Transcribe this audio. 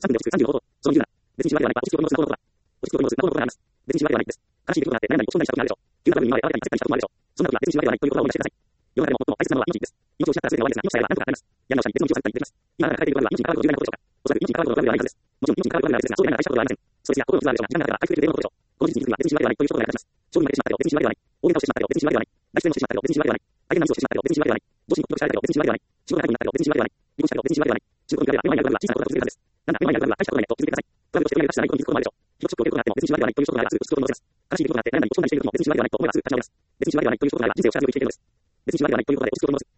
3分で落ち着く35歩。その理由なら、別に縛りではない。落ち着くことのスマホのことだ。落ち着くことのスマホのことがあります。別に縛りではないです。悲しい出来事があって、何々を恐んだりしたことがあるでしょう。急な部分に今まで新たに接待したこともあるでしょう。そんなことは別に縛りではないということを思い出してください。世の中でも最も大切なものは命です。命を失ったら全て終わりですが、命さえは何とかなります。やり直しに別の命を授かりに行ってきます。今あなたが抱えていることは命に関わることの重大なことでしょうか。おそらく命に関わることのではないはずです。もちろん命に関わることではないですが、そうでないなら大したことではありません。ストレスや心の傷はあるでしょうが、時間がかかれば回復できる程度のことでしょう。この事実については別に縛りではないという一言が役立ちます。勝負に負けてしまったよ、別に縛りではない。大喧嘩をしてしまったよ、別に縛りではない。大失恋をしてしまったよ、別に縛りではない。相手のミスをしてしまったよ、別に縛りではない。上司に告白されたよ、別に縛りではない。仕事が楽になったよ、別に縛りではない。離婚したよ、別に縛りではない。仕事に比べれば目の前にあることは小さなことだと気づけたんです。なんだ、目の前にあることは大したことないねと気づいてください。トラブルとして何かしたないことに気づくこともあるでしょう。記録ショックを受けることがあっても別に縛りではないということがあればすぐ落ち着くこともできます。悲しい出来事があって何々を恐んだりしていることも別に縛りではないと思えばすぐ立ち直ります。別に縛りではないということがあれば人生を幸せに生きていけるのです。別に縛りではないということで落ち着くこともできます。